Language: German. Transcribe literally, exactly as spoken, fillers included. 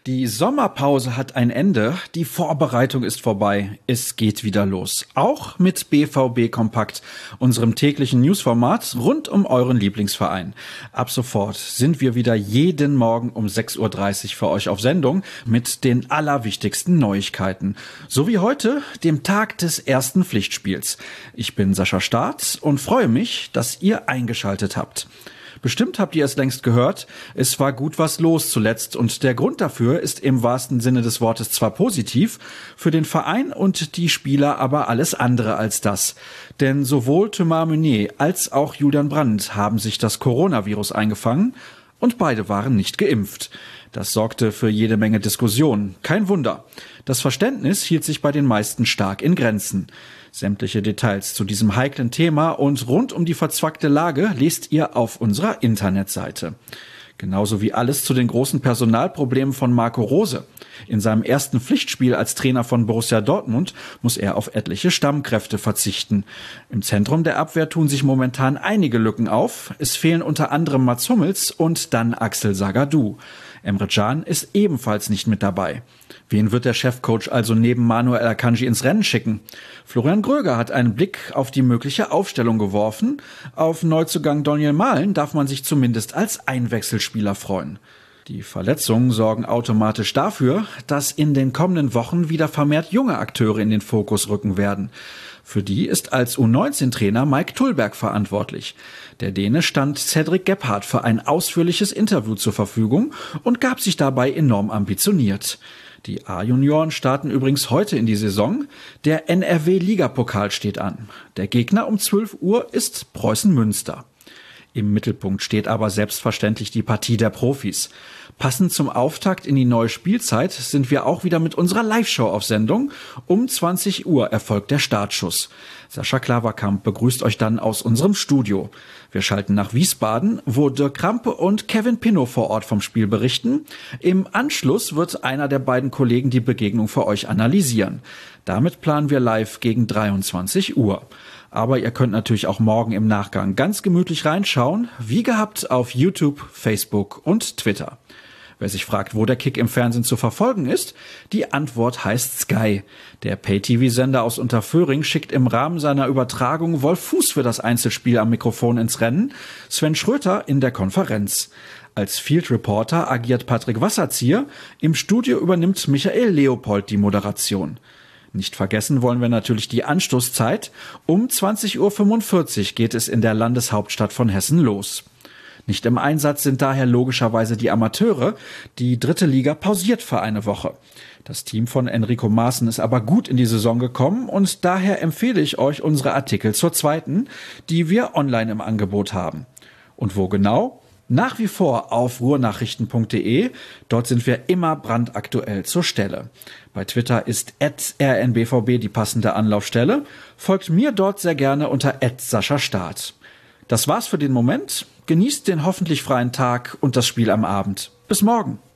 Die Sommerpause hat ein Ende, die Vorbereitung ist vorbei, es geht wieder los. Auch mit B V B Kompakt, unserem täglichen Newsformat rund um euren Lieblingsverein. Ab sofort sind wir wieder jeden Morgen um sechs Uhr dreißig für euch auf Sendung mit den allerwichtigsten Neuigkeiten. So wie heute, dem Tag des ersten Pflichtspiels. Ich bin Sascha Staat und freue mich, dass ihr eingeschaltet habt. Bestimmt habt ihr es längst gehört, es war gut was los zuletzt und der Grund dafür ist im wahrsten Sinne des Wortes zwar positiv, für den Verein und die Spieler aber alles andere als das. Denn sowohl Thomas Meunier als auch Julian Brandt haben sich das Coronavirus eingefangen und beide waren nicht geimpft. Das sorgte für jede Menge Diskussionen. Kein Wunder. Das Verständnis hielt sich bei den meisten stark in Grenzen. Sämtliche Details zu diesem heiklen Thema und rund um die verzwackte Lage lest ihr auf unserer Internetseite. Genauso wie alles zu den großen Personalproblemen von Marco Rose. In seinem ersten Pflichtspiel als Trainer von Borussia Dortmund muss er auf etliche Stammkräfte verzichten. Im Zentrum der Abwehr tun sich momentan einige Lücken auf. Es fehlen unter anderem Mats Hummels und dann Axel Sagadou. Emre Can ist ebenfalls nicht mit dabei. Wen wird der Chefcoach also neben Manuel Akanji ins Rennen schicken? Florian Gröger hat einen Blick auf die mögliche Aufstellung geworfen. Auf Neuzugang Daniel Mahlen darf man sich zumindest als Einwechselspieler freuen. Die Verletzungen sorgen automatisch dafür, dass in den kommenden Wochen wieder vermehrt junge Akteure in den Fokus rücken werden. Für die ist als U neunzehn Trainer Mike Tullberg verantwortlich. Der Däne stand Cedric Gebhardt für ein ausführliches Interview zur Verfügung und gab sich dabei enorm ambitioniert. Die A-Junioren starten übrigens heute in die Saison. Der N R W-Ligapokal steht an. Der Gegner um zwölf Uhr ist Preußen Münster. Im Mittelpunkt steht aber selbstverständlich die Partie der Profis. Passend zum Auftakt in die neue Spielzeit sind wir auch wieder mit unserer Live-Show auf Sendung. Um zwanzig Uhr erfolgt der Startschuss. Sascha Klaverkamp begrüßt euch dann aus unserem Studio. Wir schalten nach Wiesbaden, wo Dirk Krampe und Kevin Pinnow vor Ort vom Spiel berichten. Im Anschluss wird einer der beiden Kollegen die Begegnung für euch analysieren. Damit planen wir live gegen dreiundzwanzig Uhr. Aber ihr könnt natürlich auch morgen im Nachgang ganz gemütlich reinschauen, wie gehabt auf YouTube, Facebook und Twitter. Wer sich fragt, wo der Kick im Fernsehen zu verfolgen ist, die Antwort heißt Sky. Der Pay-T V-Sender aus Unterföhring schickt im Rahmen seiner Übertragung Wolf Fuß für das Einzelspiel am Mikrofon ins Rennen, Sven Schröter in der Konferenz. Als Field Reporter agiert Patrick Wasserzieher, im Studio übernimmt Michael Leopold die Moderation. Nicht vergessen wollen wir natürlich die Anstoßzeit. Um zwanzig Uhr fünfundvierzig geht es in der Landeshauptstadt von Hessen los. Nicht im Einsatz sind daher logischerweise die Amateure. Die dritte Liga pausiert für eine Woche. Das Team von Enrico Maaßen ist aber gut in die Saison gekommen und daher empfehle ich euch unsere Artikel zur zweiten, die wir online im Angebot haben. Und wo genau? Nach wie vor auf ruhrnachrichten punkt de. Dort sind wir immer brandaktuell zur Stelle. Bei Twitter ist at r n b v b die passende Anlaufstelle. Folgt mir dort sehr gerne unter at Sascha Staat. Das war's für den Moment. Genießt den hoffentlich freien Tag und das Spiel am Abend. Bis morgen.